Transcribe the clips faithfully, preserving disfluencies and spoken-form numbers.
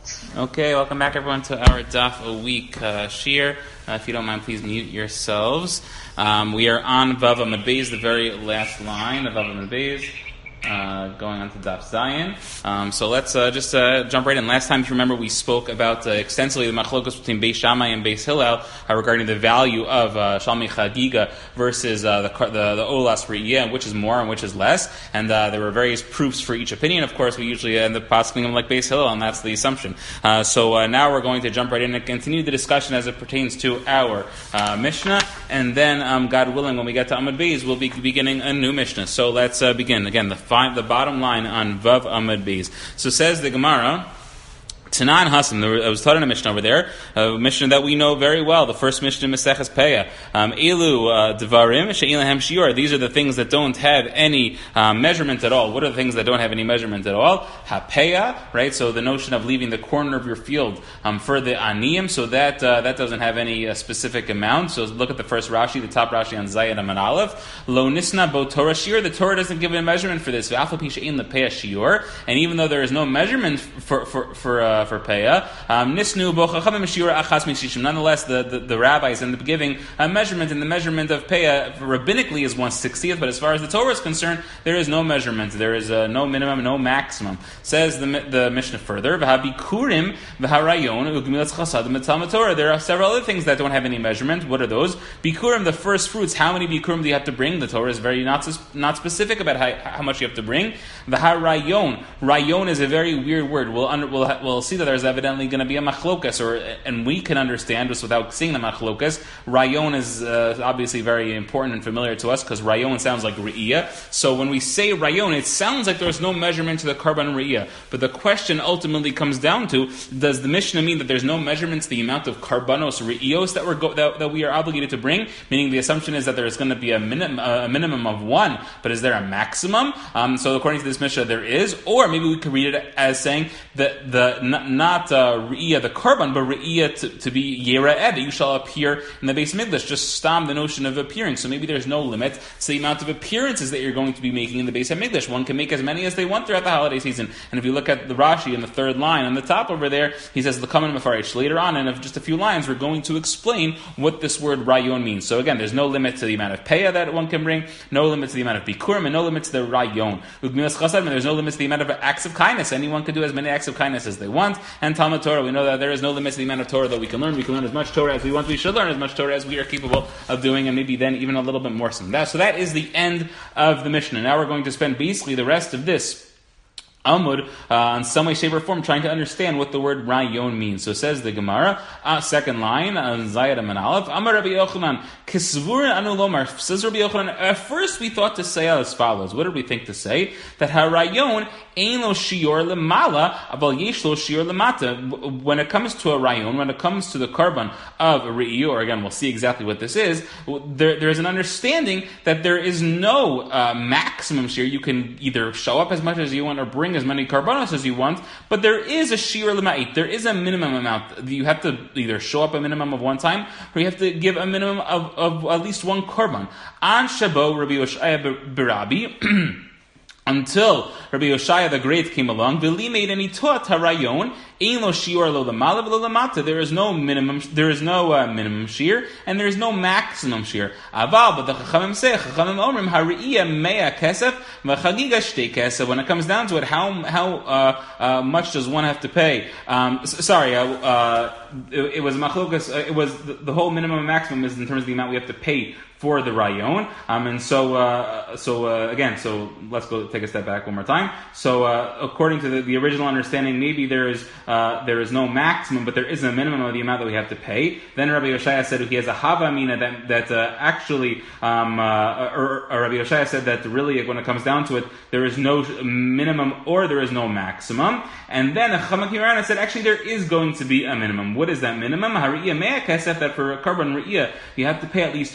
Okay, welcome back everyone to our Daf a Week uh, Shir. Uh, if you don't mind, please mute yourselves. Um, we are on Vav Amud Beis, the very last line of Vav Amud Beis. Uh, going on to Daf Zayin. Um, so let's uh, just uh, jump right in. Last time, if you remember, we spoke about uh, extensively the machlokas between Beis Shammai and Beis Hillel uh, regarding the value of uh, Shalmei Chagiga versus uh, the, the the Olas Re'iyah, and which is more and which is less. And uh, there were various proofs for each opinion. Of course, we usually end up posting them like Beis Hillel, and that's the assumption. Uh, so uh, now we're going to jump right in and continue the discussion as it pertains to our uh, Mishnah. And then, um, God willing, when we get to Amud Beis, we'll be beginning a new Mishnah. So let's uh, begin. Again, the the bottom line on Vav Amud Beis. So says the Gemara, Tanan Hasan, I was taught in a Mishnah over there, a Mishnah that we know very well, the first Mishnah in Maseches Peah. Um, Elu Devarim She'in Lahem Shiur. These are the things that don't have any um, measurement at all. What are the things that don't have any measurement at all? HaPeah, right? So the notion of leaving the corner of your field um, for the Aniyim, so that uh, that doesn't have any uh, specific amount. So look at the first Rashi, the top Rashi on Zayin and Aleph. Lo Nisna Bo Torah Shiur. The Torah doesn't give a measurement for this. V'afal Pi She'in LePeah Shiur. And even though there is no measurement for for for uh, for Peah, um, Nisnu Bo Chachamim Shiur Achas Mishishim. Nonetheless, the, the the rabbis end up giving a measurement, and the measurement of Peah rabbinically is one sixtieth. But as far as the Torah is concerned, there is no measurement. There is uh, no minimum, no maximum. Says the the Mishnah further. V'habikurim v'harayon u'gemilas chasad mitzalma Torah. There are several other things that don't have any measurement. What are those? Bikurim, the first fruits. How many bikurim do you have to bring? The Torah is very not not specific about how, how much you have to bring. V'harayon. Rayon is a very weird word. We'll under, we'll we'll see that there's evidently going to be a machlokas, or and we can understand this without seeing the machlokas. Rayon is uh, obviously very important and familiar to us because rayon sounds like re'iyah. So when we say rayon, it sounds like there's no measurement to the karban re'iyah. But the question ultimately comes down to: does the Mishnah mean that there's no measurement to the amount of karbanos re'iyos that we're go- that, that we are obligated to bring? Meaning the assumption is that there's going to be a, minim- a minimum of one, but is there a maximum? Um, so according to this Mishnah, there is, or maybe we could read it as saying that the not, not uh, re'iyah the karban, but re'iyah to, to be yera'eh, that you shall appear in the Beis Mikdash. Just stam the notion of appearing. So maybe there's no limit to the amount of appearances that you're going to be making in the Beis Mikdash. One can make as many as they want throughout the holiday season. And if you look at the Rashi in the third line on the top over there, he says l'kaman mefarish. Later on, in just a few lines, we're going to explain what this word rayon means. So again, there's no limit to the amount of peah that one can bring, no limit to the amount of bikurim, and no limit to the rayon. Ugmilas chasad, and there's no limit to the amount of acts of kindness. Anyone can do as many acts of kindness as they want. And Talmud Torah, we know that there is no limit to the amount of Torah that we can learn. We can learn as much Torah as we want. We should learn as much Torah as we are capable of doing, and maybe then even a little bit more than that. So that is the end of the Mishnah. Now we're going to spend basically the rest of this Amud, uh, in some way, shape, or form, trying to understand what the word rayon means. So says the Gemara, uh, second line, on Zayad and Aleph, Amar Rabbi Yochanan, Kisvurin anu lomar, says Rabbi Yochanan, at first we thought to say as follows. What did we think to say? That harayon ein lo shior lemala, aval yesh lo shior lemata. When it comes to a rayon, when it comes to the karban of a re'iyah, or again, we'll see exactly what this is, there, there is an understanding that there is no uh, maximum shear. You can either show up as much as you want or bring as many karbanos as you want, but there is a shiur lema'it. There is a minimum amount. You have to either show up a minimum of one time, or you have to give a minimum of, of at least one karban. An shabo Rabbi Yoshaya b'Rabi, until Rabbi Yoshaya the Great came along, Vili made and he taught harayon, ein lo shiur lo lamala v'lo lamata. There is no minimum, there is no uh, minimum shear, and there is no maximum shear. Aval, but the Chachamim say, Chachamim omrim hari'iyah mea kesef v'chagiga shtei kesef. When it comes down to it, how how uh, uh, much does one have to pay? Um, s- sorry, uh, uh, it, it was machlokas. Uh, it was the, the whole minimum and maximum is in terms of the amount we have to pay for the rayon, um, and so uh, so uh, again, so let's go take a step back one more time. So uh, according to the, the original understanding, maybe there is uh, there is no maximum, but there is a minimum of the amount that we have to pay. Then Rabbi Yoshaya said he has a hava mina that that uh, actually, um, uh, or, or Rabbi Yoshaya said that really, when it comes down to it, there is no minimum or there is no maximum. And then Chama Kirana said actually there is going to be a minimum. What is that minimum? Hariyah mea kesef, that for karban re'iyah you have to pay at least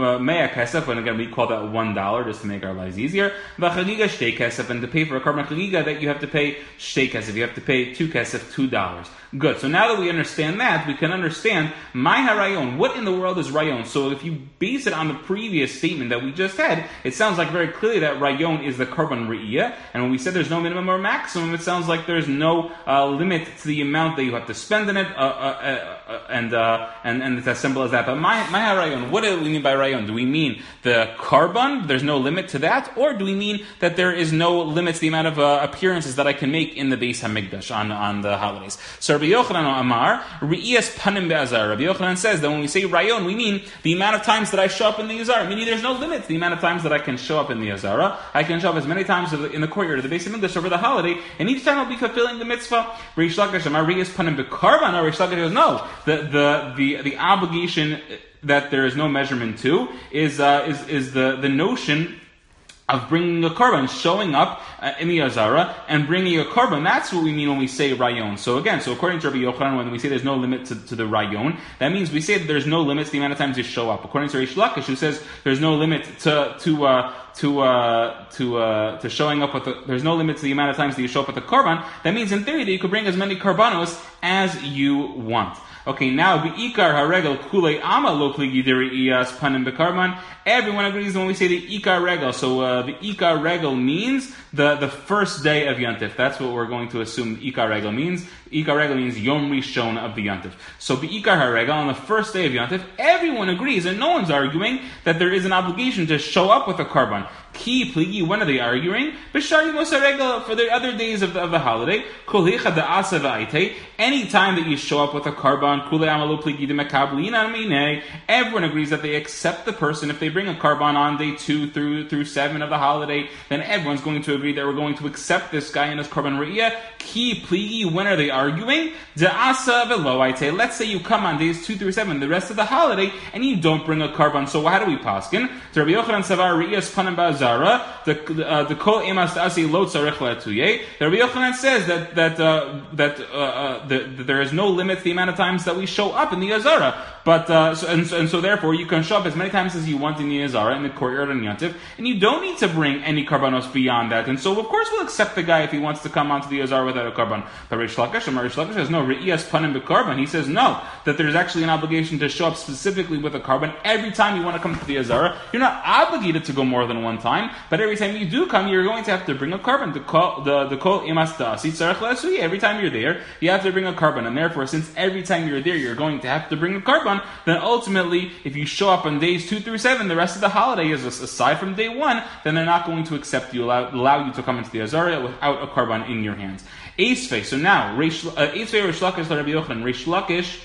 mea kesef, and again we call that one dollar just to make our lives easier. V'chagiga shtei kesef, and to pay for a korban chagiga that you have to pay shtei kesef, you have to pay two kesef, two dollars. Good. So now that we understand that, we can understand my harayon. What in the world is rayon? So if you base it on the previous statement that we just had, it sounds like very clearly that rayon is the korban re'iyah. And when we said there's no minimum or maximum, it sounds like there's no uh, limit to the amount that you have to spend in it, uh, uh, uh, and, uh, and and it's as simple as that. But my my harayon, what do we mean by rayon? Do we mean the korban? There's no limit to that, or do we mean that there is no limit to the amount of uh, appearances that I can make in the Beis Hamikdash on on the holidays? So Rabbi Yochanan Amar, Re'iyas Panim Be'azar. Rabbi Yochanan says that when we say rayon, we mean the amount of times that I show up in the Azara. Meaning there's no limit to the amount of times that I can show up in the Azara. I can show up as many times in the courtyard of the Beis Hamikdash over the holiday, and each time I'll be fulfilling the mitzvah. Reish Lakish Amar, Re'iyas Panim Be'karban. Or Reish Lakish goes, no, the, the, the, the obligation that there is no measurement to is, uh, is, is the, the notion of bringing a korban, showing up uh, in the Azara and bringing a korban. That's what we mean when we say rayon. So again, so according to Rabbi Yochanan, when we say there's no limit to, to the rayon, that means we say that there's no limit to the amount of times you show up. According to Reish Lakish, who says there's no limit to to uh, to uh, to uh, to showing up with the, there's no limit to the amount of times that you show up with the korban. That means in theory that you could bring as many korbanos as you want. Okay, now be'ikar haregel kulei ama lo pligi deriyas panim bekarban. Everyone agrees when we say the ikar regel. So uh, the ikar regel means the, the first day of Yontif. That's what we're going to assume ikar regel means. Ikar regel means Yom Rishon of the Yontif. So be'ikar haregel, on the first day of Yontif, everyone agrees, and no one's arguing that there is an obligation to show up with a korban. Ki pligi, when are they arguing? B'shari mosa regel, for the other days of the, of the holiday. Kulicha da'asa v'aitei. Any time that you show up with a korban, kulei amalu pligi demekablina minei. Everyone agrees that they accept the person. If they bring a korban on day two through through seven of the holiday, then everyone's going to agree that we're going to accept this guy in his korban re'iyah. Ki pligi, when are they arguing? Da'asa v'lo aitei. Let's say you come on days two through seven, the rest of the holiday, and you don't bring a korban. So how do we paskin? To Rabbi Yochanan Savar re'iyas panim ba'azar. The the kol emas ta'asi lo tzarich la'tuye. The Rabbi Yochanan says that that uh, that, uh, uh, the, that there is no limit to the amount of times that we show up in the Azara. But uh, so, and, and so therefore you can show up as many times as you want in the Azara in the courtyard on Yontif, and you don't need to bring any karbanos beyond that. And so of course we'll accept the guy if he wants to come onto the Azara without a karban. But Reish Lakish, and Reish Lakish says no, re'iyas panim bekarban. He says no, that there's actually an obligation to show up specifically with a karban every time you want to come to the Azara. You're not obligated to go more than one time. But every time you do come, you're going to have to bring a korban. The kol the the kol imas ta'asi tzarich la'asui. Every time you're there, you have to bring a korban, and therefore, since every time you're there, you're going to have to bring a korban, then ultimately, if you show up on days two through seven, the rest of the holiday is aside from day one, then they're not going to accept you, allow, allow you to come into the Azara without a korban in your hands. Eisvei. So now, Eisvei Reish Lakish Rabbi Yochanan. Reish Lakish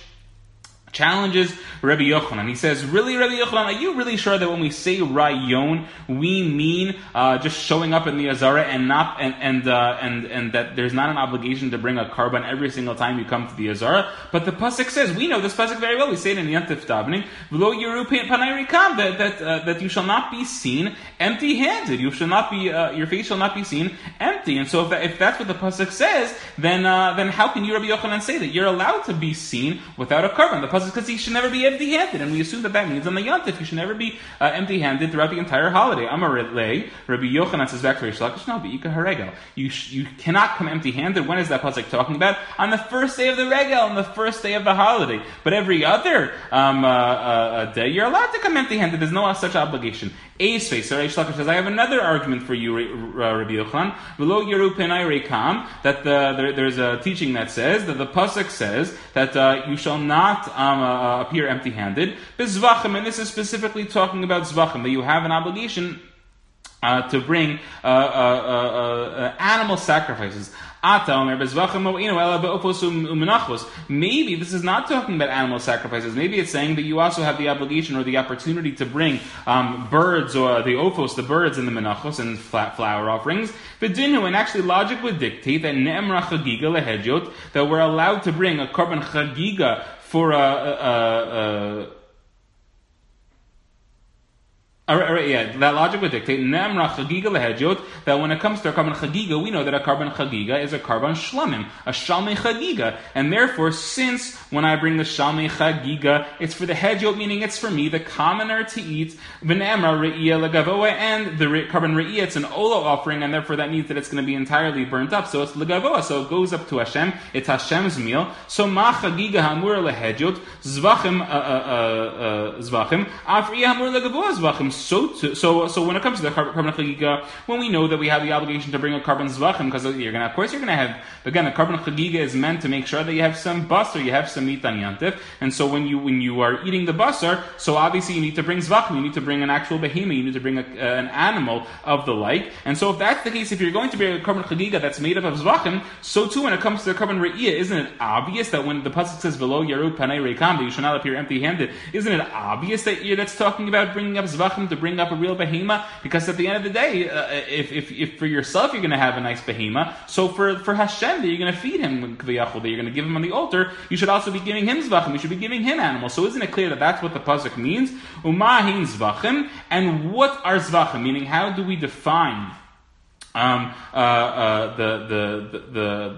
challenges Rabbi Yochanan. He says, really, Rabbi Yochanan, are you really sure that when we say rayon, we mean uh, just showing up in the Azara and not and and uh, and and that there's not an obligation to bring a korban every single time you come to the Azara? But the pasuk says, we know this pasuk very well. We say it in Yontif davening, v'lo yiru panai rikam, that that uh, that you shall not be seen empty-handed. You shall not be uh, your face shall not be seen empty. And so if that, if that's what the pasuk says, then uh, then how can you, Rabbi Yochanan, say that you're allowed to be seen without a korban? The pasuk because he should never be empty-handed, and we assume that that means on the Yontif he should never be uh, empty-handed throughout the entire holiday. Amar Lei, Rabbi Yochanan says back to Reish Lakish, no, be'ika haregel. You sh- you cannot come empty-handed. When is that pasuk talking about? On the first day of the regel, on the first day of the holiday. But every other um, uh, uh, day, you're allowed to come empty-handed. There's no such obligation. Eisvei. So Reish Lakish says, I have another argument for you, uh, Rabbi Yochanan. V'lo yiru penai rekam. That the, there, there's a teaching that says that the pasuk says that uh, you shall not um, uh, appear empty-handed. Bezvachim, and this is specifically talking about zvachim, that you have an obligation uh, to bring uh, uh, uh, uh, animal sacrifices. Maybe this is not talking about animal sacrifices. Maybe it's saying that you also have the obligation or the opportunity to bring um, birds or the ophos, the birds in the menachos and flat flower offerings. And actually logic would dictate that ne'emra chagiga lehedjot, that we're allowed to bring a korban chagiga for a, a, a, a All right, all right, yeah, that logic would dictate Nemra Chagiga Lehedjot, that when it comes to a carbon Chagiga, we know that a carbon Chagiga is a carbon Shlamim, a Shalmei Chagiga. And therefore, since when I bring the Shalmei Chagiga, it's for the Hedjot, meaning it's for me, the commoner, to eat, V'nemra Re'iyah Legavoa, and the re- carbon Re'iyah, it's an Ola offering, and therefore that means that it's going to be entirely burnt up. So it's Legavoa, so it goes up to Hashem, it's Hashem's meal. So Ma Chagiga Hamur Lehedjot, Zvachim, uh, uh, uh, Zvachim, Afriyah Hamur Legavoa Zvachim. So, to, so, so when it comes to the carbon chagiga, when we know that we have the obligation to bring a carbon zvachim, because you're gonna, of course, you're gonna have, again, the carbon chagiga is meant to make sure that you have some basar, you have some meat on yantif, and so when you when you are eating the basar, so obviously you need to bring zvachim, you need to bring an actual behemoth, you need to bring a, uh, an animal of the like, and so if that's the case, if you're going to bring a carbon chagiga that's made up of zvachim, so too when it comes to the carbon re'iyah, isn't it obvious that when the pasuk says below yarut panei reikam, that you shall not appear empty-handed, isn't it obvious that you're, that's talking about bringing up zvachim to bring up a real behemoth? Because at the end of the day, uh, if, if if for yourself you're going to have a nice behemoth, so for, for Hashem that you're going to feed him that you're going to give him on the altar, you should also be giving him zvachim. You should be giving him animals. So isn't it clear that that's what the pasuk means? Umahin zvachim, and what are zvachim? Meaning, how do we define um, uh, uh, the the the, the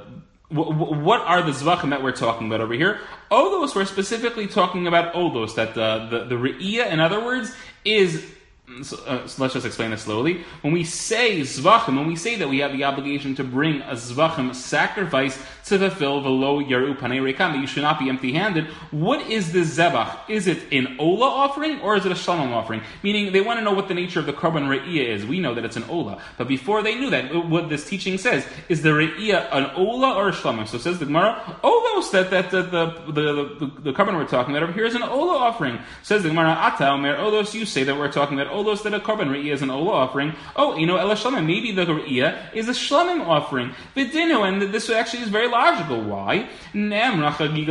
what are the zvachim that we're talking about over here? Olos, we're specifically talking about olos, that the, the, the re'iyah, in other words, is, so, uh, so let's just explain this slowly. When we say zvachim, when we say that we have the obligation to bring a zvachim sacrifice to fulfill v'lo yaru panei reikam, that you should not be empty-handed, what is the zebach? Is it an ola offering or is it a shalom offering? Meaning, they want to know what the nature of the korban re'iyah is. We know that it's an ola, but before they knew that, what this teaching says is the re'iyah an ola or a shalom. So says the Gemara, olos, that that the the the, the, the korban we're talking about over here is an ola offering. Says the Gemara, ata omer olos, you say that we're talking about olos, that a korban re'iyah is an ola offering. Oh, you know, ela shalom, maybe the re'iyah is a shalom offering. V'dinu, and this actually is very logical. Why? That we know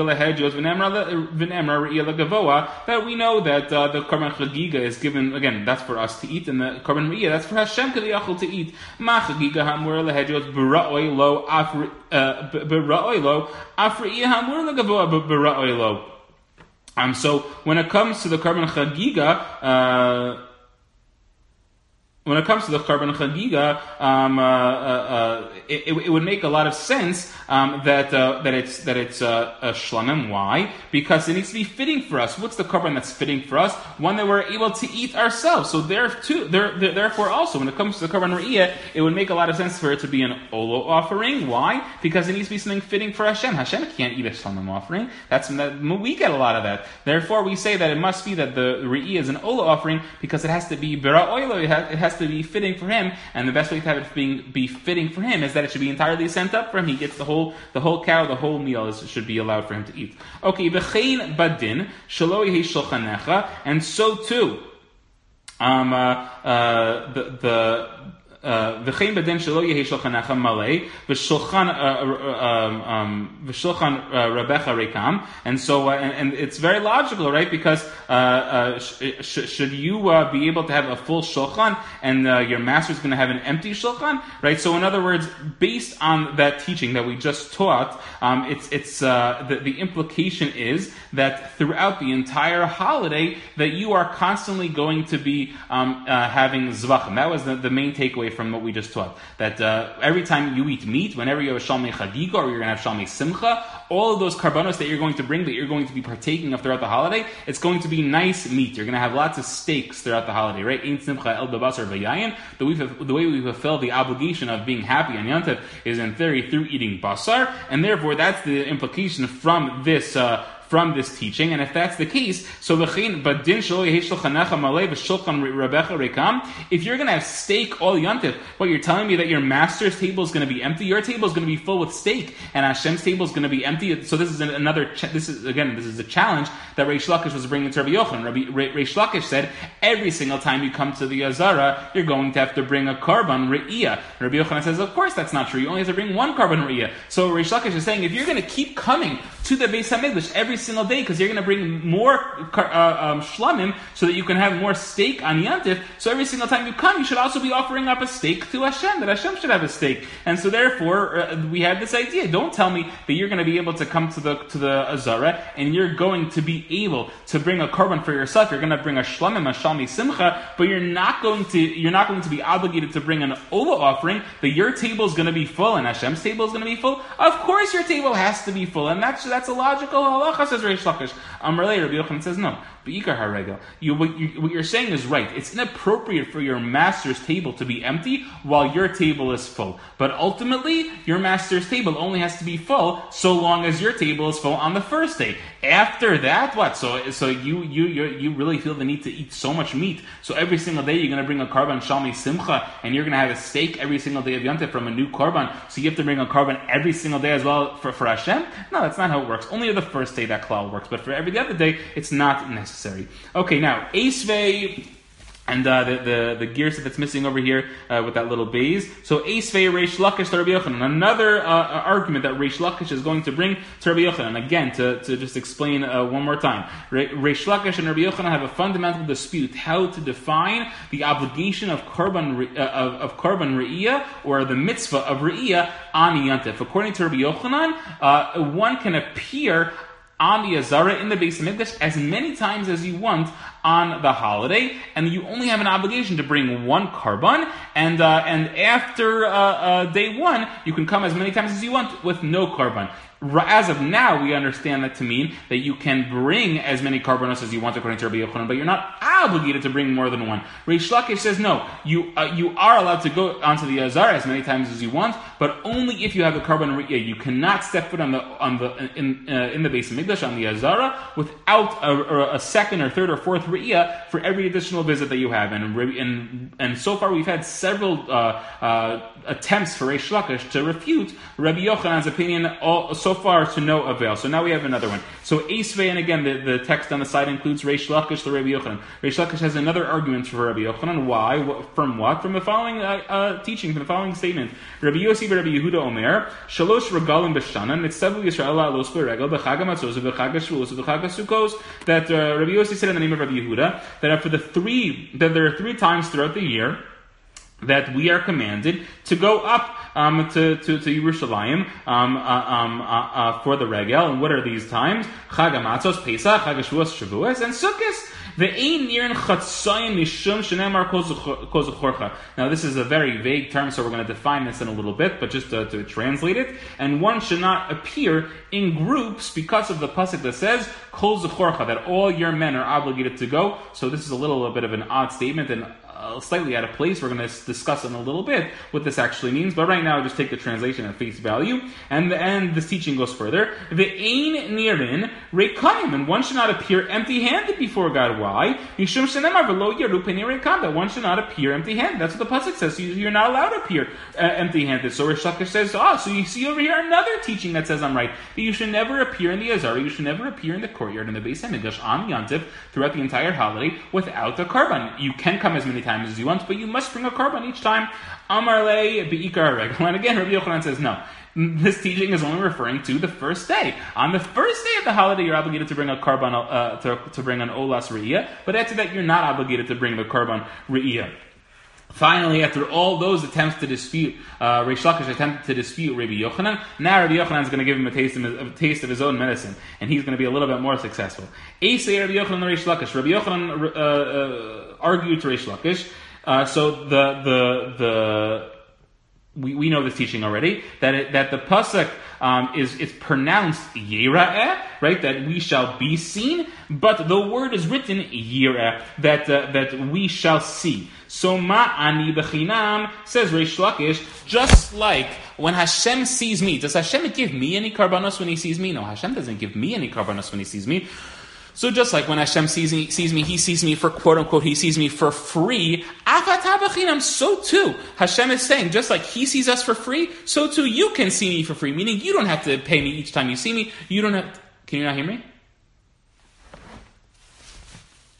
that uh, the korban chagiga is given, again, that's for us to eat, and the korban re'iyah, that's for Hashem k'diyachol to eat. Ma chagiga hamur lehedjot b'ra'oi lo b'ra'oi lo afri'iyah hamur legavoa b'ra'oi lo. Um, so when it comes to the korban chagiga, uh, When it comes to the Karban Chagiga, um, uh, uh, it, it would make a lot of sense um, that uh, that it's that it's uh, a shlamim. Why? Because it needs to be fitting for us. What's the Karban that's fitting for us? One that we're able to eat ourselves. So there too, there, there, therefore, also when it comes to the Karban Re'iyah, it would make a lot of sense for it to be an Olo offering. Why? Because it needs to be something fitting for Hashem. Hashem can't eat a shlamim offering. That's that, we get a lot of that. Therefore, we say that it must be that the Re'iyah is an Olo offering because it has to be Bera Oilo. It has, it has to be fitting for him, and the best way to have it being be fitting for him is that it should be entirely sent up for him. He gets the whole the whole cow, the whole meal is, should be allowed for him to eat. Okay, v'chein badin shelo yehi shulchanecha, and so too, um, uh, uh, the the. V'chein badin shelo yehi shulchanecha malei v'shulchan v'shulchan Rebbecha rekam, and so uh, and, and it's very logical, right? Because uh, uh, sh- sh- should you uh, be able to have a full shulchan and uh, your master is going to have an empty shulchan, right? So in other words, based on that teaching that we just taught, um, it's it's uh, the, the implication is that throughout the entire holiday that you are constantly going to be um, uh, having zvachim. That was the, the main takeaway from what we just taught. That uh, every time you eat meat, whenever you have Shalmei Chagiga or you're going to have Shalmei Simcha, all of those karbanos that you're going to bring, that you're going to be partaking of throughout the holiday, it's going to be nice meat. You're going to have lots of steaks throughout the holiday, right? Ein Simcha el b'basar v'yayin. The way we fulfill the obligation of being happy on Yom Tov is in theory through eating basar, and therefore that's the implication from this uh, from this teaching. And if that's the case, so v'chein badin shelo yehi shulchanecha malei v'shulchan Rebbecha rekam, if you're going to have steak all Yom Tov, what you're telling me that your master's table is going to be empty, your table is going to be full with steak, and Hashem's table is going to be empty. So this is another, ch- this is again, this is a challenge that Reish Lakish was bringing to Rabbi Yochanan. Rabbi Reish Lakish said, every single time you come to the Azara, you're going to have to bring a karban re'iyah. Rabbi Yochanan says, of course that's not true. You only have to bring one karban re'iyah. So Reish Lakish is saying, if you're going to keep coming to to the Beis Hamikdash every single day because you're going to bring more uh, um, shlamim so that you can have more steak on Yantif. So every single time you come, you should also be offering up a steak to Hashem, that Hashem should have a steak. And so therefore, uh, we had this idea. Don't tell me that you're going to be able to come to the to the Azara and you're going to be able to bring a korban for yourself. You're going to bring a shlamim, a shalmi simcha, but you're not going to you're not going to be obligated to bring an ola offering. That your table is going to be full and Hashem's table is going to be full. Of course, your table has to be full, and that's that's a logical halacha. Says Reish Lakish. Amar Lei, Rabbi Yochanan says no. Beikar haregel. You what, you what you're saying is right. It's inappropriate for your master's table to be empty while your table is full. But ultimately, your master's table only has to be full so long as your table is full on the first day. After that, what? So so you you you you really feel the need to eat so much meat. So every single day you're going to bring a korban shalmi simcha, and you're going to have a steak every single day of Yom Tov from a new korban. So you have to bring a korban every single day as well for, for Hashem? No, that's not how it works. Only the first day that klal works, but for every other day, it's not necessary. Okay, now Esvei. And uh, the the the gears that's missing over here uh, with that little base. So Esvei Reish Lakish to Rabbi Yochanan. Another uh, argument that Reish Lakish is going to bring to Rabbi Yochanan. Again, to, to just explain uh, one more time. Reish Lakish and Rabbi Yochanan have a fundamental dispute how to define the obligation of korban uh, of, of korban re'iyah or the mitzvah of re'iyah on Yantif. According to Rabbi Yochanan, uh, one can appear on the Azara in the Beis Hamikdash as many times as you want on the holiday, and you only have an obligation to bring one korban, and uh, and after uh, uh, day one, you can come as many times as you want with no korban. As of now, we understand that to mean that you can bring as many korbanos as you want according to Rabbi Yochanan, but you're not obligated to bring more than one. Reish Lakish says no, you uh, you are allowed to go onto the Azar as many times as you want, but only if you have a korban re'iyah. You cannot step foot on the on the in uh, in the Beis Hamikdash on the Azara without a, a second or third or fourth re'iyah for every additional visit that you have. And and and so far we've had several uh, uh, attempts for Reish Lakish to refute Rabbi Yochanan's opinion. All, so far to no avail. So now we have another one. So Esvei, and again the, the text on the side includes Reish Lakish to Rabbi Yochanan. Reish Lakish has another argument for Rabbi Yochanan. Why? From what? From the following uh, uh, teaching, from the following statement. Rabbi Yossi Rabbi Yehuda Omer, Shalosh Regalim B'Shana, Nitzavu Yisrael Alos B'Regel, B'Chag HaMatzos, B'Chag HaShavuos, B'Chag HaSukkos, that uh, Rabbi Yossi said in the name of Rabbi Yehuda, that for the three, that there are three times throughout the year that we are commanded to go up um, to, to, to Yerushalayim um, uh, um, uh, uh, for the regel. And what are these times? Chag HaMatzos, Pesach, Chag HaShavuos, Shavuos, and Sukkos. Now this is a very vague term, so we're going to define this in a little bit, but just to, to translate it. And one should not appear in groups because of the pasuk that says Kol Zechorcha, that all your men are obligated to go. So this is a little bit of an odd statement and Uh, slightly out of place. We're going to discuss in a little bit what this actually means, but right now just take the translation at face value, and and this teaching goes further. The ein nirin rekaim, and one should not appear empty-handed before God. Why? Mishum shenemar v'lo yeru pnei rekam, that one should not appear empty-handed. That's what the pasuk says. So you're not allowed to appear uh, empty-handed. So Reish Lakish says, ah, oh, so you see over here another teaching that says I'm right. That you should never appear in the Azara, you should never appear in the courtyard in the Beis Hamikdash on Yantiv throughout the entire holiday without a korban. You can come as many times as you want, but you must bring a korban each time. Amar lei beikar regel. And again, Rabbi Yochanan says no. This teaching is only referring to the first day. On the first day of the holiday, you're obligated to bring a korban, uh, to, to bring an olas re'iyah, but after that, you're not obligated to bring the korban re'iyah. Finally, after all those attempts to dispute, uh, Reish Lakish attempted to dispute Rabbi Yochanan, now Rabbi Yochanan is going to give him a taste, of his, a taste of his own medicine, and he's going to be a little bit more successful. Eisei Rabbi Yochanan Reish Lakish. Rabbi Yochanan uh, uh, argued to Reish Lakish. Uh, so the the the we we know this teaching already, that it, that the pasuk um, is it's pronounced yira'eh, right? That we shall be seen, but the word is written yira'eh, that uh, that we shall see. So ma'ani b'chinam, says Reish Lakish, just like when Hashem sees me, does Hashem give me any karbanos when He sees me? No, Hashem doesn't give me any karbanos when He sees me. So just like when Hashem sees me, sees me, He sees me for quote unquote, He sees me for free. So too, Hashem is saying, just like He sees us for free, so too you can see me for free. Meaning you don't have to pay me each time you see me. You don't have. To, can you not hear me?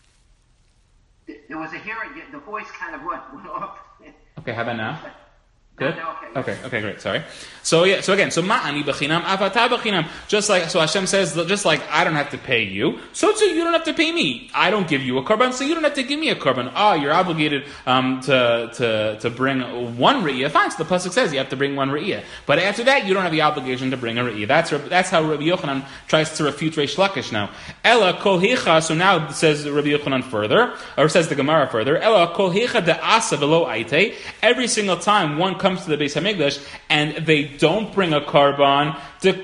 There was a hearing. The voice kind of went, went off. Okay, how about now? Good? Okay, okay, great, sorry. So yeah, so again, so ma'ani b'chinam, avata b'chinam. Just like, so Hashem says, just like I don't have to pay you, so too you don't have to pay me. I don't give you a korban, so you don't have to give me a korban. Ah, you're obligated um, to, to, to bring one re'iyah. Fine, so the pasuk says you have to bring one re'iyah. But after that, you don't have the obligation to bring a re'iyah. That's, that's how Rabbi Yochanan tries to refute Reish Lakish now. Ella kol hecha, so now it says Rabbi Yochanan further, or says the Gemara further, Ella kol hecha de asa velo aite. Every single time one comes to the Beis Hamikdash and they don't bring a korban, so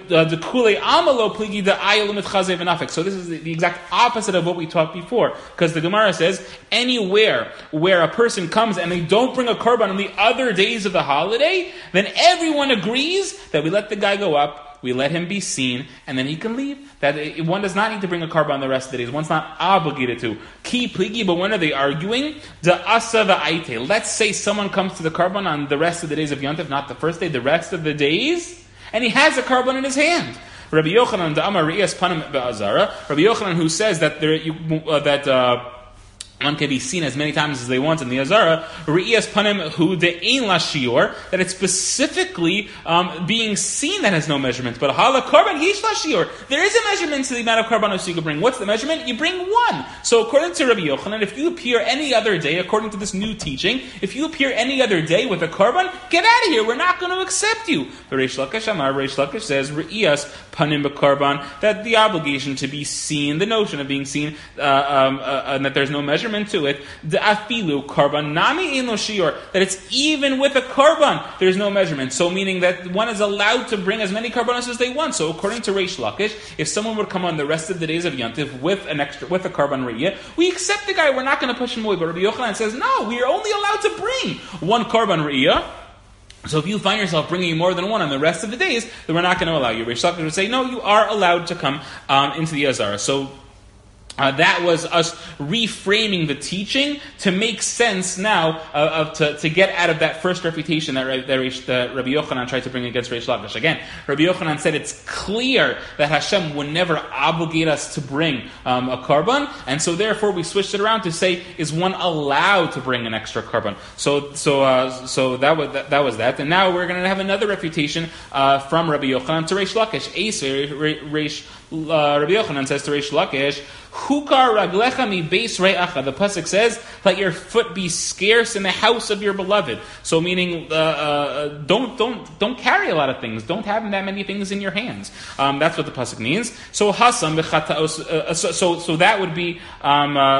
this is the exact opposite of what we talked before, because the Gemara says anywhere where a person comes and they don't bring a korban on the other days of the holiday, then everyone agrees that we let the guy go up, we let him be seen, and then he can leave. That one does not need to bring a korban the rest of the days. One's not obligated to. Ki pligi, but when are they arguing? The asa va'aite. Let's say someone comes to the korban on the rest of the days of Yontif, not the first day, the rest of the days, and he has a korban in his hand. Rabbi Yochanan the Amar Re'iyas Panim be'Azara. Rabbi Yochanan, who says that there you, uh, that. Uh, one can be seen as many times as they want in the Azara, Re'iyas Panim hu de'ein la shiur, that it's specifically um, being seen that has no measurement. But hala korban yish la shiur, there is a measurement to the amount of korbanos you can bring. What's the measurement? You bring one. So according to Rabbi Yochanan, if you appear any other day, according to this new teaching, if you appear any other day with a korban, get out of here. We're not going to accept you. But Reish Lakish Amar, Reish Lakish says Re'iyas Panim bekorban, that the obligation to be seen, the notion of being seen, uh, um, uh, and that there's no measurement to it, the afilu korban nami eno shiur, that it's even with a korban there's no measurement. So meaning that one is allowed to bring as many korbanos as they want. So according to Reish Lakish, if someone would come on the rest of the days of Yantiv with an extra with a korban re'iyah, we accept the guy. We're not going to push him away. But Rabbi Yochanan says no, we are only allowed to bring one korban re'iyah. So if you find yourself bringing more than one on the rest of the days, then we're not going to allow you. Reish Lakish would say no, you are allowed to come um, into the Azara. So Uh, that was us reframing the teaching to make sense now uh, of to, to get out of that first refutation that, that, that Rabbi Yochanan tried to bring against Reish Lakish. Again, Rabbi Yochanan said it's clear that Hashem would never obligate us to bring um, a korban, and so therefore we switched it around to say, is one allowed to bring an extra korban? So so uh, so that was that, that was that, and now we're going to have another refutation uh, from Rabbi Yochanan to Reish Lakish. Ace, Reish uh, Rabbi Yochanan says to Reish Lakish, Hukar raglecha mi beis re'acha. The pasuk says, "Let your foot be scarce in the house of your beloved." So, meaning, uh, uh, don't don't don't carry a lot of things. Don't have that many things in your hands. Um, that's what the pasuk means. So, hasam b'chataos. Uh, so, so, so that would be um, uh,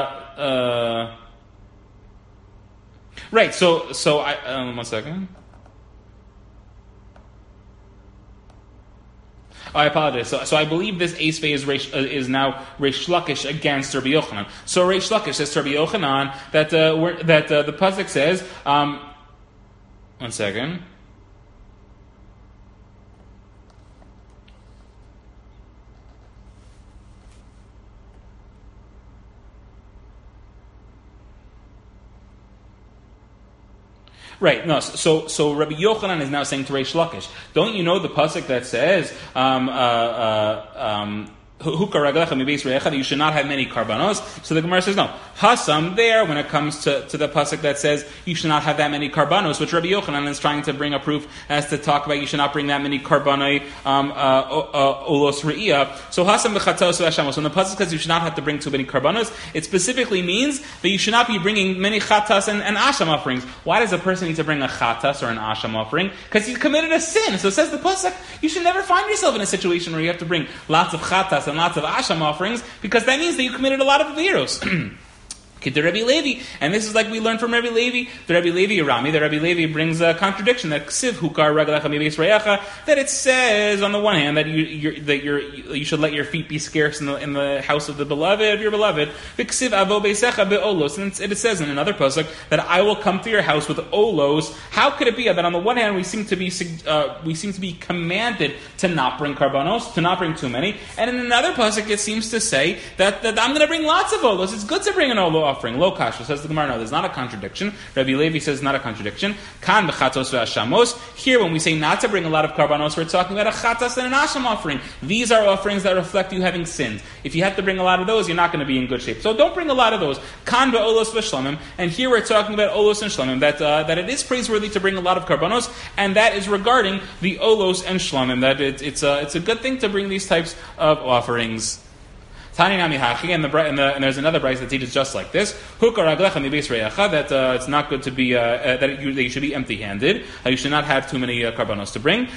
uh, right. So, so I um, one second. I apologize. So, so I believe this Eisvei is, Reish, uh, is now Reish Lakish against Rabbi Yochanan. So Reish Lakish says to Rabbi Yochanan that uh, we're, that uh, the pasuk says. Um, one second. Right, no, so so Rabbi Yochanan is now saying to Reish Lakish, don't you know the pasuk that says, um, uh, uh, um, that you should not have many karbanos? So the Gemara says no. Hasam there, when it comes to, to the pasuk that says you should not have that many karbanos, which Rabbi Yochanan is trying to bring a proof as to talk about you should not bring that many karbanoi um, uh, olos re'iyah. So Hasam b'chatos v'ashamos. When the pasuk says you should not have to bring too many karbanos, it specifically means that you should not be bringing many chatas and, and asham offerings. Why does a person need to bring a chatas or an asham offering? Because he's committed a sin. So it says the pasuk, you should never find yourself in a situation where you have to bring lots of chatas and lots of asham offerings, because that means that you committed a lot of averos. The Rebbe Levi, and this is like we learned from Rebbe Levi, the Rebbe Levi Rami, the Rebbe Levi brings a contradiction that ksiv hukar ragalecha mi beis re'acha, that it says on the one hand that you you're, that you're, you should let your feet be scarce in the in the house of the beloved of your beloved. Ksiv avo beisecha be'olos, and it says in another pasuk that I will come to your house with olos. How could it be that on the one hand we seem to be uh, we seem to be commanded to not bring karbanos, to not bring too many, and in another pasuk it seems to say that, that I'm going to bring lots of olos. It's good to bring an olo offering. Lo kasha, says the Gemara. No, there's not a contradiction. Rabbi Levi says it's not a contradiction. Kan b'chatos ve'ashamos. Here, when we say not to bring a lot of karbanos, we're talking about a chatas and an asham offering. These are offerings that reflect you having sinned. If you have to bring a lot of those, you're not going to be in good shape. So don't bring a lot of those. Kan ba'olos ve'shlamim. And here we're talking about olos and shlamim, that uh, that it is praiseworthy to bring a lot of karbanos, and that is regarding the olos and shlamim. That it, it's a it's a good thing to bring these types of offerings. And, the, and, the, and there's another brayse that teaches just like this: that uh, it's not good to be uh, uh, that, you, that you should be empty-handed. Uh, you should not have too many uh, karbanos to bring.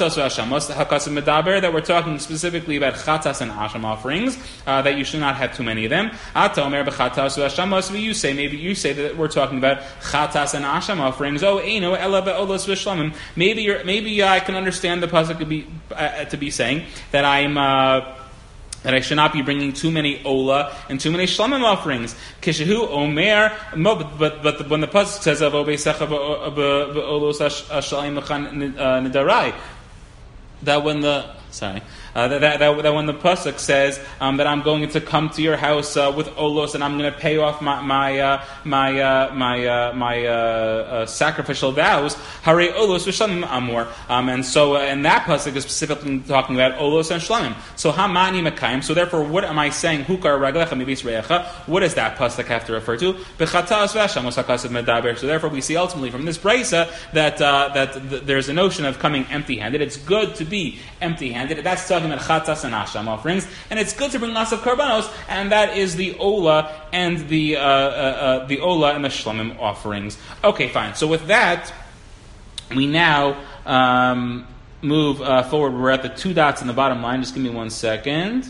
That we're talking specifically about chatas and asham offerings. Uh, that you should not have too many of them. You say maybe you say that we're talking about chatas and asham offerings. Oh, maybe you're, maybe I can understand the pasuk to be uh, to be saying that I'm. Uh, That I should not be bringing too many ola and too many shlamim offerings. Kishahu omer, but but, but when the pasuk says of obeisecha beolos ashlamim nidarai, that when the sorry. Uh, that, that, that, that when the pasuk says um, that I'm going to come to your house uh, with olos and I'm going to pay off my my uh, my uh, my uh, my uh, uh, sacrificial vows, hare olos v'shlamim amor, um, and so uh, and that pasuk is specifically talking about olos and shlamim. So hamani mekayim. So therefore, what am I saying? Hukar raglecha mibis reyecha. What does that pasuk have to refer to? Bechatas v'ashamos hakasav medaber. So therefore, we see ultimately from this braysa that uh, that th- there's a notion of coming empty-handed. It's good to be empty-handed. That's talking about chatas and asham offerings, and it's good to bring lots of karbanos, and that is the ola and the uh, uh, uh, the ola and the shlamim offerings. Okay, fine. So with that, we now um, move uh, forward. We're at the two dots in the bottom line. Just give me one second.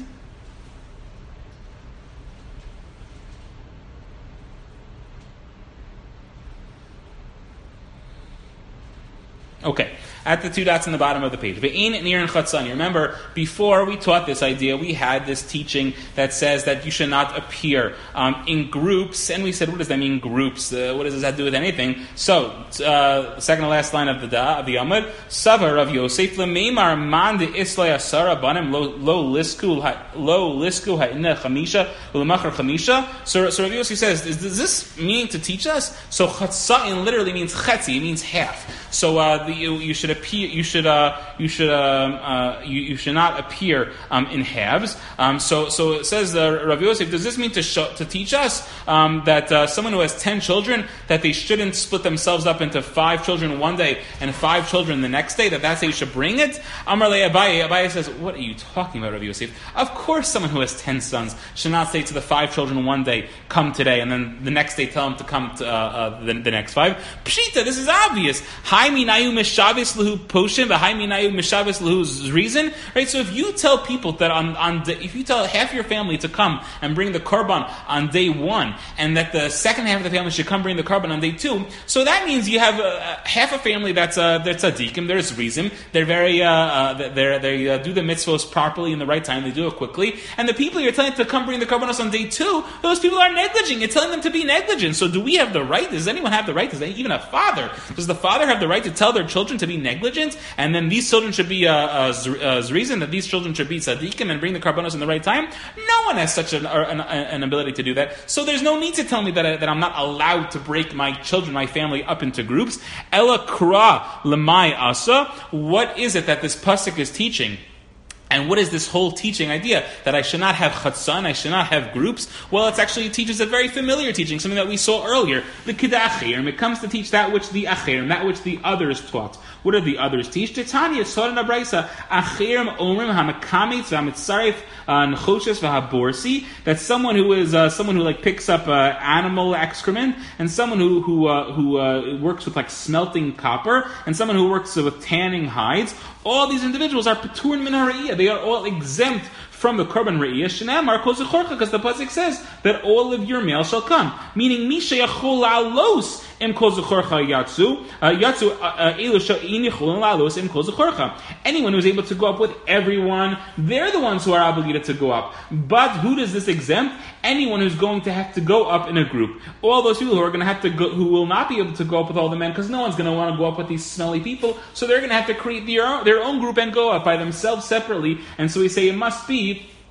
Okay. At the two dots in the bottom of the page. Ve'in nir and chatzani. Remember, before we taught this idea, we had this teaching that says that you should not appear um, in groups. And we said, what does that mean, groups? Uh, what does this have to do with anything? So, uh, second to last line of the da, of the Amud. Savar of Yosef lemeimar man de islay asara banim lo lisku lo lisku ha'inna chamisha u'lemachar chamisha. So, so Rav Yosef says, does, does this mean to teach us? So chatzain literally means chetzi. It means half. So uh, the, you, you should appear. You should. Uh, you should. Um, uh, you, you should not appear um, in halves. Um, so, so it says uh, Rav Yosef. Does this mean to show, to teach us um, that uh, someone who has ten children, that they shouldn't split themselves up into five children one day and five children the next day? That that's how you should bring it. Amar le Abaye. Abaye says, "What are you talking about, Rav Yosef? Of course, someone who has ten sons should not say to the five children one day, come today, and then the next day tell them to come to uh, uh, the, the next five. Pshita. This is obvious. Ha'iminayu mishavis lehu poshim v'ha'iminayu mishavis lehu's reason, right? So if you tell people that on on day, if you tell half your family to come and bring the korban on day one, and that the second half of the family should come bring the korban on day two, so that means you have uh, half a family that's uh, that's tzaddikim. There's reason. They're very uh, uh, they're, they uh, do the mitzvos properly in the right time. They do it quickly, and the people you're telling to come bring the korbanos on day two, those people are negligent. You're telling them to be negligent. So do we have the right? Does anyone have the right? Does even a father? Does the father have the right to tell their children to be negligent, and then these children should be uh, uh, uh, reason that these children should be tzaddikim and bring the karbanos in the right time? No one has such an, an, an ability to do that. So there's no need to tell me that, I, that I'm not allowed to break my children, my family, up into groups. Ela kra lemai asa. What is it that this pasuk is teaching? And what is this whole teaching idea? That I should not have chatzan, I should not have groups? Well, it actually teaches a very familiar teaching, something that we saw earlier. The kida achirim. It comes to teach that which the achirim, that which the others taught. What do the others teach? Titania, Sod and Abraisa, achirim omrim hamakamitz v'amitzarif nechoshes v'haborsi. That's someone who is uh, someone who like picks up uh, animal excrement, and someone who who uh, who uh, works with like smelting copper, and someone who works with tanning hides. All these individuals are petur min hariyah. They are all exempt from the korban re'iyah. Shenamar kol zechorcha, because the pasuk says that all of your males shall come. Meaning, mi sheyachol la'alos im kol zechorcha yatsu yatsu elu she'in yacholin la'alos im kol zechorcha. Anyone who's able to go up with everyone, they're the ones who are obligated to go up. But who does this exempt? Anyone who's going to have to go up in a group. All those people who are going to have to go, who will not be able to go up with all the men, because no one's going to want to go up with these smelly people, so they're going to have to create their own, their own group and go up by themselves separately. And so we say it must be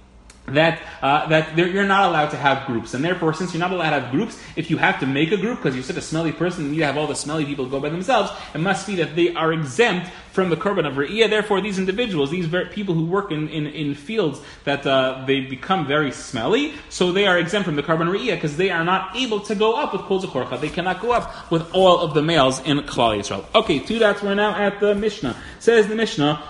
that uh, that you're not allowed to have groups, and therefore, since you're not allowed to have groups, if you have to make a group because you're such a smelly person and you have all the smelly people go by themselves, it must be that they are exempt from the korban of re'iyah. Therefore, these individuals, these ver- people who work in, in, in fields that uh, they become very smelly, so they are exempt from the korban re'iyah because they are not able to go up with kol zechorcha. They cannot go up with all of the males in Klal Yisrael. Okay, two dots. We're now at the Mishnah. Says the Mishnah.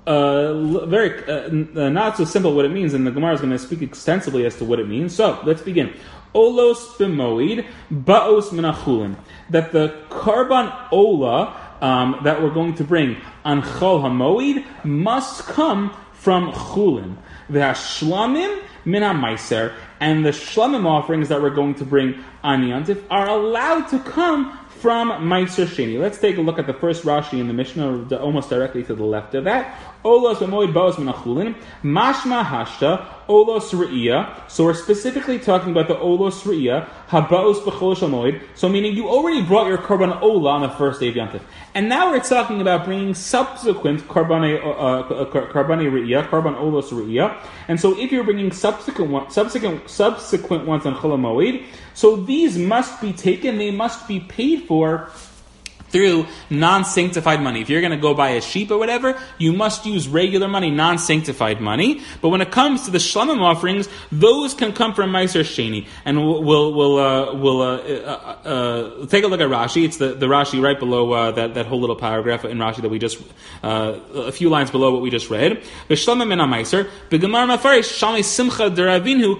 Uh, very uh, not so simple what it means, and the Gemara is going to speak extensively as to what it means. So let's begin. Olos b'moed ba'os minachulin. That the karban ola um, that we're going to bring on chol hamoed must come from chulin. The hashlamim min hamaiser, and the shlamim offerings that we're going to bring on Yantif are allowed to come from Meiser Sheni. Let's take a look at the first Rashi in the Mishnah, almost directly to the left of that. Olos b'moed ba'os minachulin, mashma hashta, olos re'iyah. So we're specifically talking about the olos re'iyah, haba'os b'chol shamoid. So meaning you already brought your karban ola on the first day of Yantif. And now we're talking about bringing subsequent karban uh, karban re'iyah, karban olos re'iyah. And so if you're bringing subsequent one, subsequent subsequent ones on chol hamoed, so these must be taken, they must be paid for through non-sanctified money. If you're going to go buy a sheep or whatever, you must use regular money, non-sanctified money. But when it comes to the shlamim offerings, those can come from Meiser Sheni. And we'll we'll we'll, uh, we'll uh, uh, uh, take a look at Rashi. It's the, the Rashi right below uh, that that whole little paragraph in Rashi that we just uh, a few lines below what we just read. B'shlamim min Meiser b'gemar mafarish shalmei simcha deravinu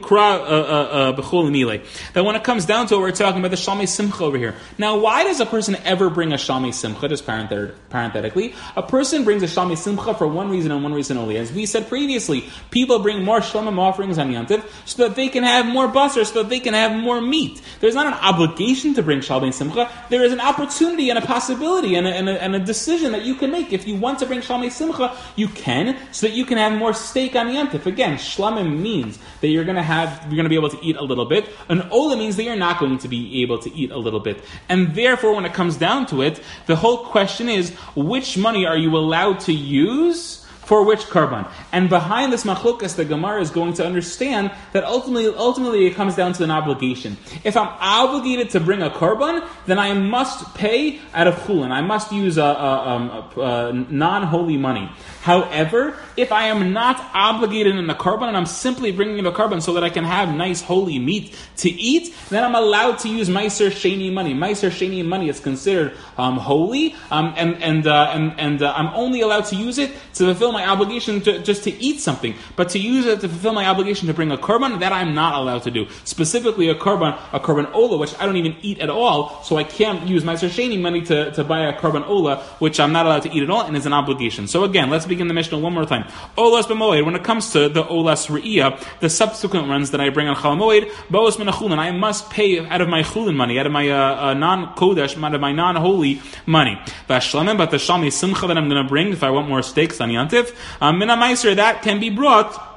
kra b'chol milei. That when it comes down to it, we're talking about the shalmei simcha over here. Now, why does a person ever bring a Shalmei Simcha, just parenthetically? A person brings a Shalmei Simcha for one reason and one reason only. As we said previously, people bring more Shalmim offerings on Yantiv so that they can have more basar, so that they can have more meat. There's not an obligation to bring Shalmei Simcha. There is an opportunity and a possibility and a, and, a, and a decision that you can make. If you want to bring Shalmei Simcha, you can, so that you can have more steak on Yantiv. Again, Shlamim means that you're going to have, you're going to be able to eat a little bit. An Ola means that you're not going to be able to eat a little bit. And therefore, when it comes down to it, the whole question is, which money are you allowed to use for which karban? And behind this machlokas, the Gemara is going to understand that ultimately, ultimately it comes down to an obligation. If I'm obligated to bring a karban, then I must pay out of chulin. I must use a, a, a, a, a non-holy money. However, if I am not obligated in the karban and I'm simply bringing the karban so that I can have nice holy meat to eat, then I'm allowed to use Meiser Sheni money. Meiser Sheni money is considered um, holy, um, and and uh, and and uh, I'm only allowed to use it to fulfill my obligation to just to eat something. But to use it to fulfill my obligation to bring a karban, that I'm not allowed to do. Specifically, a karban, a karban ola, which I don't even eat at all, so I can't use Meiser Sheni money to, to buy a karban ola, which I'm not allowed to eat at all, and is an obligation. So again, let's begin the Mishnah one more time. Olas b'moed, when it comes to the olas re'iyah, the subsequent ones that I bring on chol hamoed, ba'os min chulin, I must pay out of my chulin money, out of my uh, uh, non-kodesh, out of my non-holy money. But the shalmei simcha that I'm going to bring, if I want more steaks on Yantiv, um, min hamaiser, that can be brought.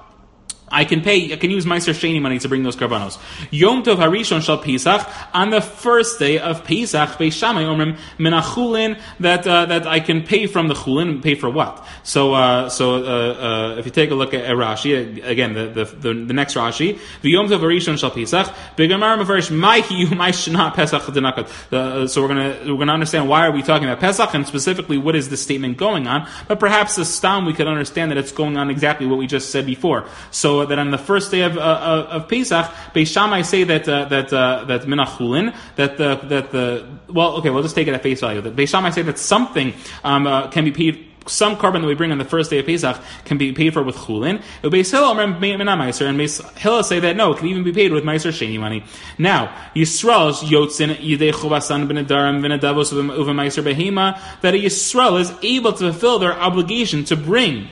I can pay, I can use Meiser Sheni money to bring those karbanos. Yom Tov Harishon Shal Pesach, on the first day of Pesach, Beis Shammai Omrim Menachulin, that uh, that I can pay from the chulin. Pay for what? So, uh, so uh, uh, if you take a look at Rashi again, the the, the, the next Rashi, the Yom Tov Harishon Shal Pesach, Begamar Mefarish Ma'hi Yumai Shana Pesach Denakat. So we're gonna we're gonna understand why are we talking about Pesach and specifically what is the statement going on. But perhaps the stam we could understand that it's going on exactly what we just said before. So that on the first day of uh, of Pesach, Beis Shammai say that uh, that uh, that minachulin, that the that the well, okay, we'll just take it at face value. That Beis Shammai say that something um, uh, can be paid. Some karban that we bring on the first day of Pesach can be paid for with chulin. Beis Hillel and Beis Hillel say that no, it can even be paid with Meiser Sheni money. Now, Yisrael's yotzin yidei chuvasan b'nedarim v'nedavos uva Meiser behema, that a Yisrael is able to fulfill their obligation to bring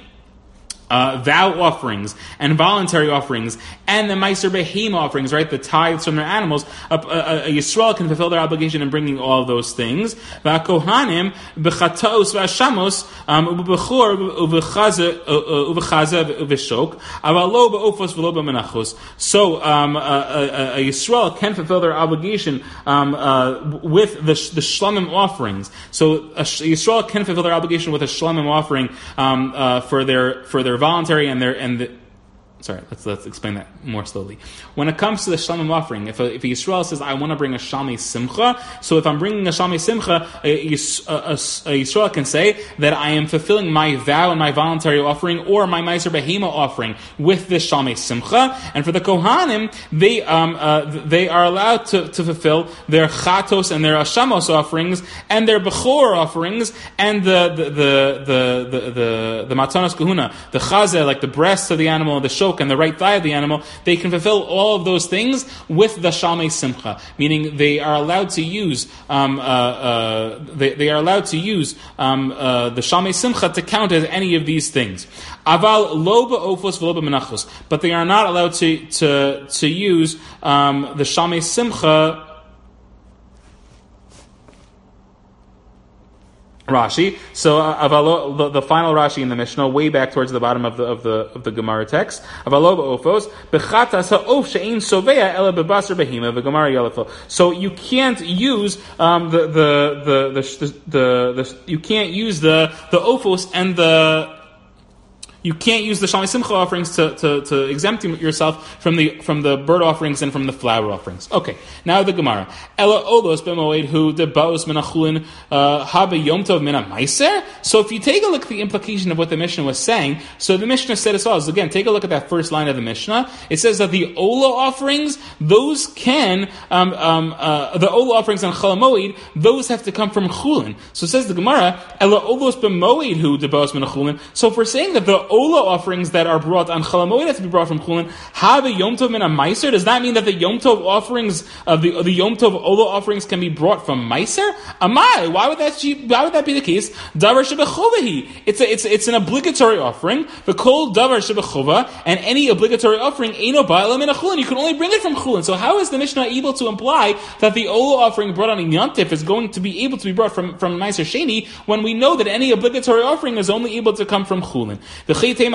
Uh, vow offerings and voluntary offerings and the Meiser Behema offerings, right? The tithes from their animals. A, a, a Yisrael can fulfill their obligation in bringing all of those things. V'akohanim b'chataos v'ashamos u'b'bechor u'b'chaza u'b'shok aval lo b'ofos v'lo b'menachos. So um, a, a, a Yisrael can fulfill their obligation um, uh, with the the shlamim offerings. So a, a Yisrael can fulfill their obligation with a shlamim offering um, uh, for their for their voluntary and their and the, Sorry, let's let's explain that more slowly. When it comes to the Shlomim offering, if a, if a Yisrael says, I want to bring a Shalmei Simcha, so if I'm bringing a Shalmei Simcha, a, a, a, a Yisrael can say that I am fulfilling my vow and my voluntary offering or my Meiser Behema offering with this Shalmei Simcha. And for the Kohanim, they um, uh, they are allowed to, to fulfill their Chatos and their Ashamos offerings and their Bechor offerings and the the the the the, the, the Matanos Kahuna, the Chazeh, like the breasts of the animal, the shok and the right thigh of the animal, they can fulfill all of those things with the Shalmei Simcha, meaning they are allowed to use um, uh, uh, they, they are allowed to use um, uh, the Shalmei Simcha to count as any of these things. Aval lo ba'ofos v'lo b'menachos, but they are not allowed to to to use um, the Shalmei Simcha. Rashi. So uh, avalo, the, the final Rashi in the Mishnah, way back towards the bottom of the of the of the Gemara text. Avalo ba'ofos bechatas ha'of she'ein sovea ela bebaser behima v'gemara yalafo. So you can't use um, the, the, the, the the the the you can't use the the ofos and the You can't use the Shalmei Simcha offerings to, to, to exempt yourself from the from the bird offerings and from the flower offerings. Okay, now the Gemara. Ela olos b'moed hu de baos min achulin habe yom tov min meiser. So if you take a look at the implication of what the Mishnah was saying, so the Mishnah said as follows. Again, take a look at that first line of the Mishnah. It says that the Ola offerings, those can, um, um, uh, the Ola offerings on Chol Hamoed, those have to come from Chulin. So it says the Gemara, Ela olos b'moed hu de baos min achulin. So if we're saying that the Ola offerings that are brought on Chol Hamoed have to be brought from Chulin, have a Yom Tov min a Meiser? Does that mean that the Yom Tov offerings of the the Yom Tov Ola offerings can be brought from Meiser? Amai, why would that why would that be the case? Davar shebechovahi. It's a, it's it's an obligatory offering. The kol davar shebechova, and any obligatory offering eino ba'ala min a Chulin. You can only bring it from Chulin. So how is the Mishnah able to imply that the Ola offering brought on a Yontif is going to be able to be brought from from Meiser Sheni when we know that any obligatory offering is only able to come from Chulin? The and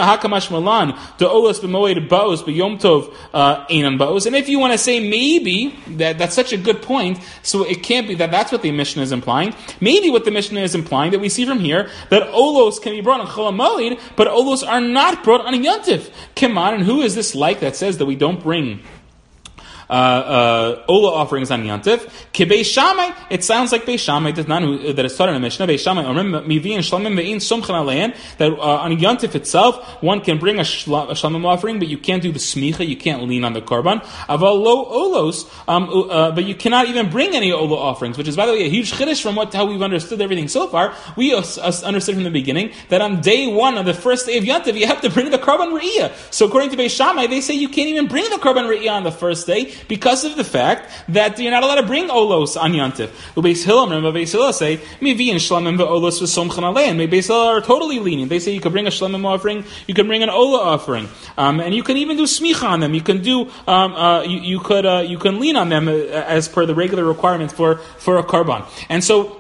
if you want to say maybe that that's such a good point, so it can't be that that's what the Mishnah is implying. Maybe what the Mishnah is implying that we see from here that olos can be brought on Chol Hamoed, but olos are not brought on a Yontif. Keman, and who is this like that says that we don't bring Uh, uh, Ola offerings on Yantif? Ki Beis Shammai, it sounds like Beis Shammai does not know that it's taught in the Mishnah. Beis Shammai omrim mivi and shlamim ve'in sumchan alein, that uh, on Yantif itself one can bring a, shla, a shlamim offering, but you can't do the smicha, you can't lean on the korban. Aval lo olos, um, uh, but you cannot even bring any Ola offerings, which is by the way a huge chiddush from what how we've understood everything so far. We uh, understood from the beginning that on day one of the first day of Yantif you have to bring the korban re'iyah. So according to Beis Shammai, they say you can't even bring the korban re'iyah on the first day, because of the fact that you're not allowed to bring olos on Yantif. Beis Hillel, remember Beis Hillel say, Mivi and Shlamim ve'olos v'somchan alein. Beis Hillel are totally lenient. They say you could bring a Shlamim offering, you can bring an Ola offering, um, and you can even do smicha on them. You can do, um, uh, you, you could, uh, you can lean on them as per the regular requirements for for a korban. And so.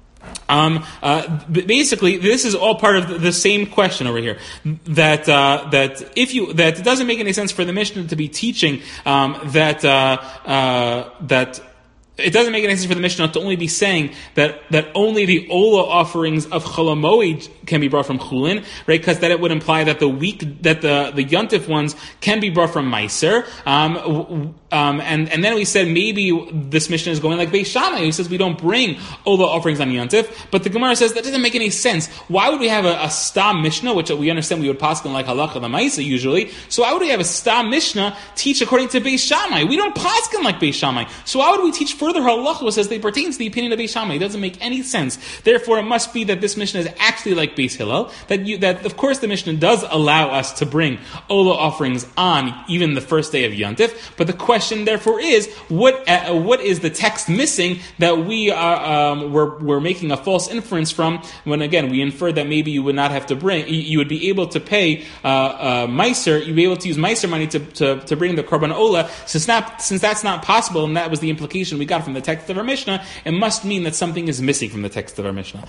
Um, uh, basically, this is all part of the, the same question over here. That uh, that if you that it doesn't make any sense for the Mishnah to be teaching um, that uh, uh, that. It doesn't make any sense for the Mishnah to only be saying that, that only the Ola offerings of Chol Hamoed can be brought from Chulin, right? Because that it would imply that the week that the the Yontif ones can be brought from Meiser. Um, um, and and then we said maybe this Mishnah is going like Beis Shammai, who says we don't bring Ola offerings on Yontif. But the Gemara says that doesn't make any sense. Why would we have a, a Stam Mishnah, which we understand we would paskin like Halacha the Ma'isa usually? So why would we have a Stam Mishnah teach according to Beis Shammai? We don't paskin like Beis Shammai. So why would we teach further halacha as they pertain to the opinion of Beis Shammai? It doesn't make any sense. Therefore, it must be that this Mishnah is actually like Beis Hillel. That you, that of course the Mishnah does allow us to bring Ola offerings on even the first day of Yontif. But the question, therefore, is what uh, what is the text missing that we are um, we're, we're making a false inference from? When again we inferred that maybe you would not have to bring, you, you would be able to pay uh, uh, Meiser, you'd be able to use Meiser money to, to, to bring the Korban Ola. Since not since that's not possible, and that was the implication we got from the text of our Mishnah, it must mean that something is missing from the text of our Mishnah.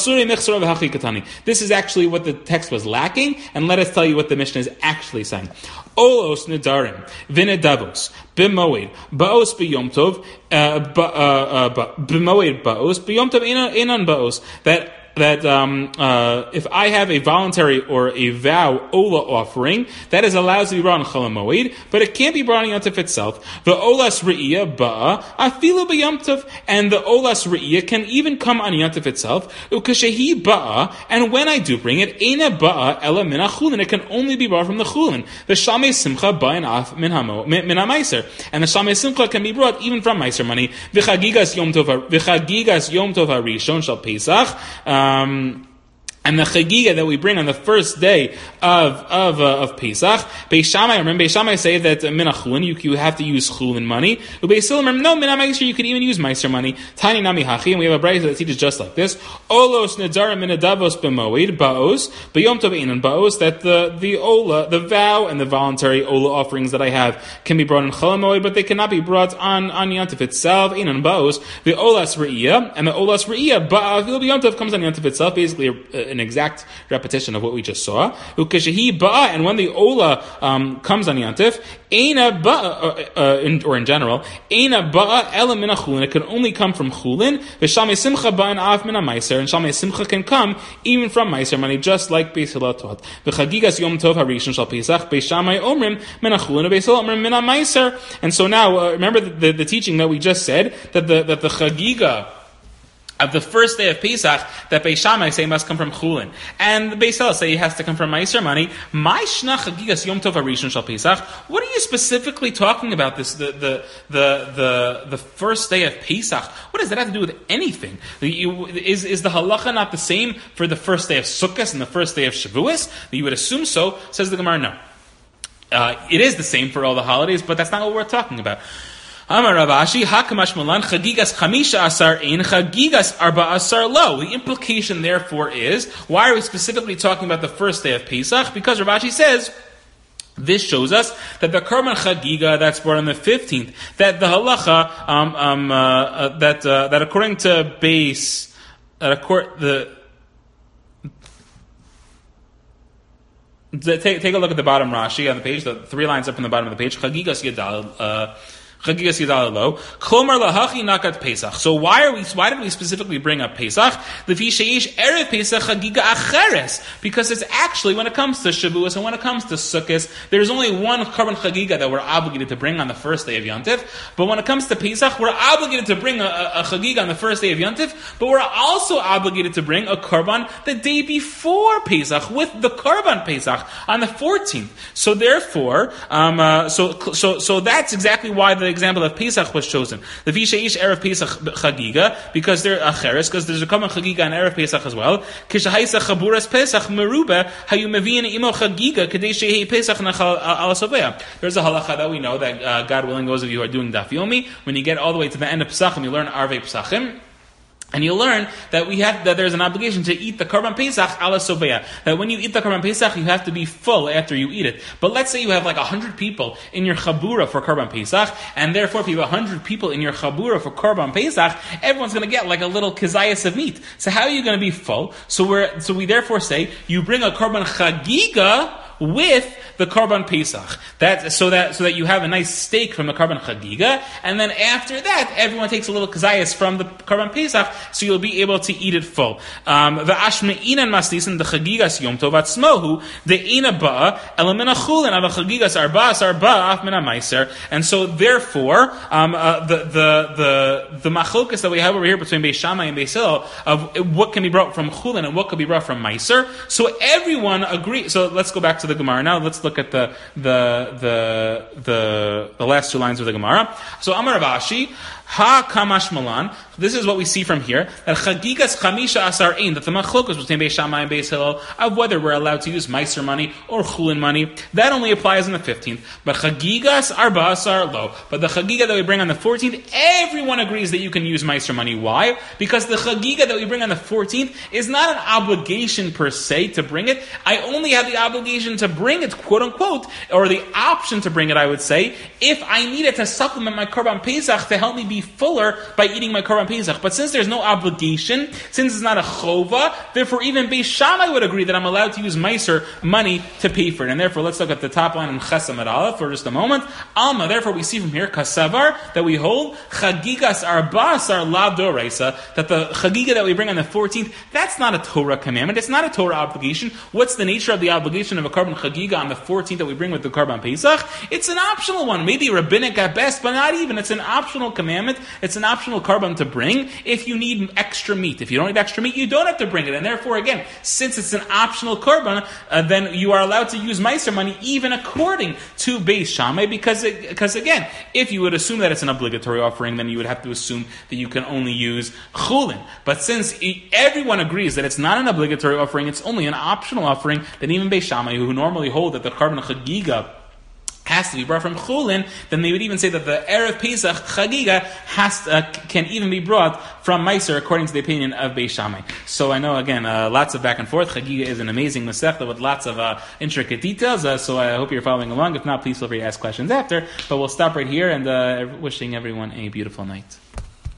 This is actually what the text was lacking, and let us tell you what the Mishnah is actually saying. Olos nedarim v'nedavos b'moed baos b'yom tov b'moed baos b'yom tov enan baos, that that um, uh, if I have a voluntary or a vow ola offering, that is allowed to be brought on Chol HaMoed, but it can't be brought on Yom Tov itself. The olas re'iyah ba'a afilu b'Yom Tov, and the olas re'iyah can even come on Yom Tov itself. Ukashehi ba'a, and when I do bring it, eina ba'a ela min ha'chulin, it can only be brought from the chulin. The shamei simcha ba'in af min ha'mo min ha'meiser, and the shamei simcha can be brought even from meiser money. V'chagigas Yom Tov v'chagigas Yom Tov harishon shel Pesach. Um, And the chagiga that we bring on the first day of of uh, of Pesach, Beis Shammai, remember Beis Shammai say that uh, min ha'chulin, you you have to use chulin money. Beis Hillel, remember no min ha'meiser, you could even use meiser money. Tani nami hachi, and we have a brayta that teaches just like this. Olos nedara min adavos b'moed baos b'yom tov einan baos, that the the ola, the vow and the voluntary ola offerings that I have can be brought in Chol HaMoed, but they cannot be brought on on Yom Tov itself. Einan baos, the olas re'iyah, and the olas re'iyah ba'a Yom Tov comes on Yom Tov itself, basically uh, an exact repetition of what we just saw. Ukashehi ba'a, and when the ola um, comes on Yantif, eina ba'a, uh, uh, in, or in general, eina ba'a ela min ha'chulin, it can only come from chulin. V'shamei simcha ba'in af min ha'meiser, and shamei simcha can come even from meiser money, just like Beis Hillel taught. V'chagigas Yom Tov harishon shel Pesach, Beis Shammai omrim min ha'chulin, Beis Hillel omrim min ha'meiser. And so now, uh, remember the, the, the teaching that we just said, that the that the chagiga of the first day of Pesach, that Beis Shammai say must come from chulin, and the Beis Hillel say it has to come from meiser money. My shna chagigas Yom Tov harishon shel Pesach. What are you specifically talking about? This the the the the, the first day of Pesach. What does that have to do with anything? You, is is the halacha not the same for the first day of Sukkot and the first day of Shavuos? You would assume so. Says the Gemara, no. Uh, it is the same for all the holidays, but that's not what we're talking about. Amar Rav Ashi, Hakamash Malan, Chagigas Chamisha Asar Ein, Chagigas Arba Asar Lo. The implication, therefore, is, why are we specifically talking about the first day of Pesach? Because Rav Ashi says, this shows us that the Karban Chagiga that's brought on the fifteenth, that the halacha, um, um, uh, uh, that uh, that according to base, that accord, the Take, take a look at the bottom Rashi on the page, the three lines up on the bottom of the page. Chagigas Yadal, uh, Chagigas Yadal Lo. Klomar lahachi nakat Pesach. So why are we? Why did we specifically bring up Pesach? Lefi sheish erev Pesach Chagiga acheres. Because it's actually, when it comes to Shavuos and when it comes to Sukkot, there's only one Karban Chagiga that we're obligated to bring on the first day of Yom Tov. But when it comes to Pesach, we're obligated to bring a, a, a Chagiga on the first day of Yom Tov. But we're also obligated to bring a Karban the day before Pesach with the Karban Pesach on the fourteenth. So therefore, um, uh, so so so that's exactly why the example of Pesach was chosen. The Vishaish Erev Pesach Chagiga, because they're acheres, because there's a common Chagiga and Erev Pesach as well. Kishahaisa Chaburas Pesach Meruba Hayu Mevian Imo Chagiga Kadei Shehi Pesach Nachal Al Sovea. There's a halacha that we know that uh, God willing, those of you who are doing Daf Yomi, when you get all the way to the end of Pesachim, you learn Arvei Pesachim. And you learn that we have that there's an obligation to eat the Karban Pesach ala Sobeya. That when you eat the Karban Pesach, you have to be full after you eat it. But let's say you have like a hundred people in your Chabura for Karban Pesach, and therefore if you have a hundred people in your Chabura for Karban Pesach, everyone's going to get like a little kizayas of meat. So how are you going to be full? So we're so we therefore say you bring a Karban Chagiga with the Karban Pesach. That so that so that you have a nice steak from the Karban Chagiga, and then after that, everyone takes a little kazayas from the Karban Pesach, so you'll be able to eat it full. Um, the Ashmeinan Maslisin the Chagigas Yom Tov Atzmohu the Ina Ba Elamina Chulin of the Chagigas Arba Arba Af Mina Meiser, and so therefore um, uh, the the the the machlokas that we have over here between Beis Shammai and Beis Hillel of what can be brought from Chulin and what can be brought from Meiser. So everyone agrees. So let's go back to the Gemara now. Let's look at the the the the, the last two lines of the Gemara. So Amar Rav Ashi, Ha Kamash Malan. This is what we see from here, that Chagigas Chamisha Asar Ein, that the machlokas between Beis Shammai and Beis Hillel of whether we're allowed to use Meiser money or Chulin money, that only applies on the fifteenth. But Chagigas Arba Asar Lo. But the Chagiga that we bring on the fourteenth, everyone agrees that you can use Meiser money. Why? Because the Chagiga that we bring on the fourteenth is not an obligation per se to bring it. I only have the obligation to bring it, quote unquote, or the option to bring it, I would say, if I need it to supplement my Karban Pesach to help me be be fuller by eating my Korban Pesach. But since there's no obligation, since it's not a chova, therefore even Beis Shammai would agree that I'm allowed to use Meiser money to pay for it. And therefore, let's look at the top line in Chesam et Aleph for just a moment. Alma, therefore we see from here, Kasavar, that we hold, Chagigas Arbas are La Doraisa, that the Chagiga that we bring on the fourteenth, that's not a Torah commandment, it's not a Torah obligation. What's the nature of the obligation of a Korban Chagiga on the fourteenth that we bring with the Korban Pesach? It's an optional one, maybe rabbinic at best, but not even. It's an optional commandment, it's an optional Korban to bring if you need extra meat. If you don't need extra meat, you don't have to bring it. And therefore, again, since it's an optional Korban, uh, then you are allowed to use Meiser money even according to Beis Shammai, because, it, because again, if you would assume that it's an obligatory offering, then you would have to assume that you can only use Chulin. But since everyone agrees that it's not an obligatory offering, it's only an optional offering, then even Beis Shammai, who normally hold that the Korban Chagiga has to be brought from Chulin, then they would even say that the Erev Pesach Chagiga has to, uh, can even be brought from Meiser, according to the opinion of Beis Shammai. So I know, again, uh, lots of back and forth. Chagiga is an amazing Masechta with lots of uh, intricate details, uh, so I hope you're following along. If not, please feel free to ask questions after. But we'll stop right here, and uh, wishing everyone a beautiful night.